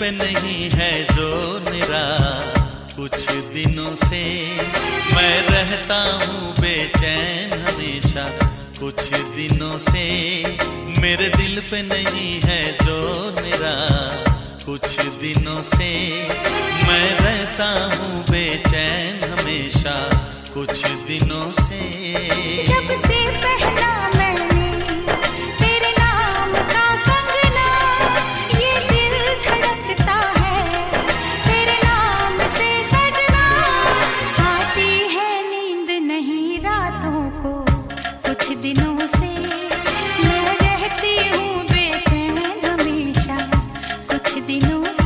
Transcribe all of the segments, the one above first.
पे नहीं है जोर मेरा, कुछ दिनों से मैं रहता हूँ बेचैन हमेशा। कुछ दिनों से मेरे दिल पे नहीं है जोर मेरा, कुछ दिनों से मैं रहता हूँ बेचैन हमेशा। कुछ दिनों से जब से पहला मैंने तेरे नाम का कंगना, ये दिल धड़कता है तेरे नाम से सजना। आती है नींद नहीं रातों को, कुछ दिनों से मैं रहती हूँ बेचैन हमेशा। कुछ दिनों से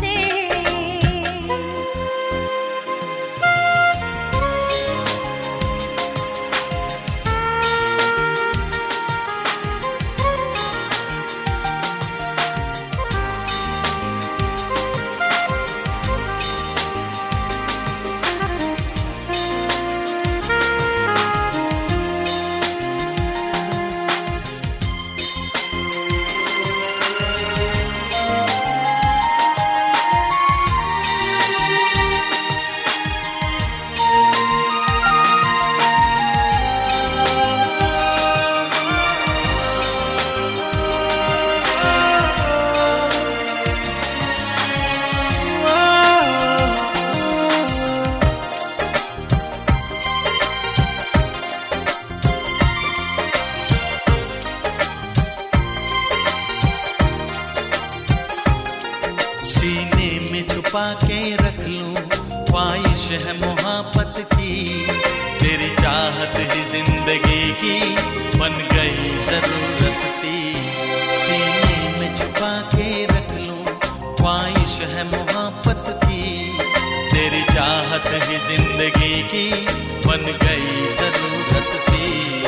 सीने में छुपा के रख लूं, ख्वाहिश है मोहब्बत की। तेरी चाहत ही जिंदगी की बन गई जरूरत सी। सीने में छुपा के रख लूं, ख्वाहिश है मोहब्बत की। तेरी चाहत ही जिंदगी की बन गई जरूरत सी।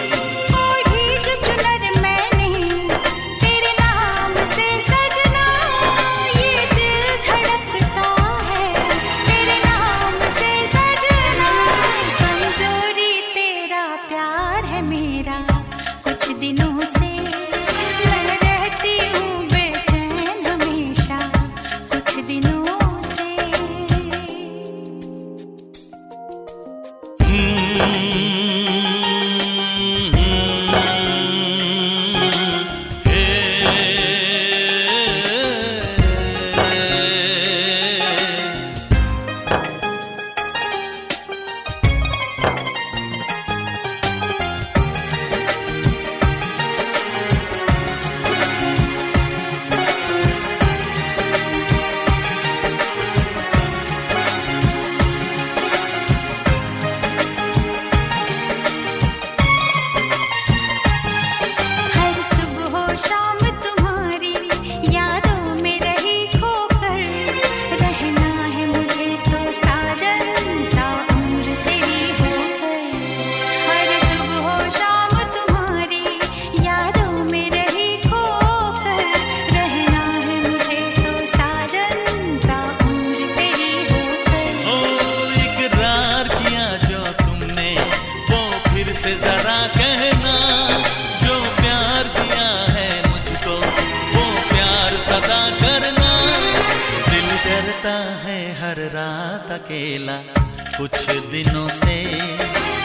कुछ दिनों से मैं रहती हूँ बेचैन हमेशा। कुछ दिनों से शाम तुम्हारी यादों में रही खोकर, रहना है मुझे तो साजन ताउम्र तेरी होकर। हर सुबह शाम तुम्हारी यादों में रही खोकर, रहना है मुझे तो साजन ताउम्र तेरी होकर। ओ इकरार किया जो तुमने वो फिर से जरा कहना, जो प्यार दिया सदा करना। दिल डरता है हर रात अकेला, कुछ दिनों से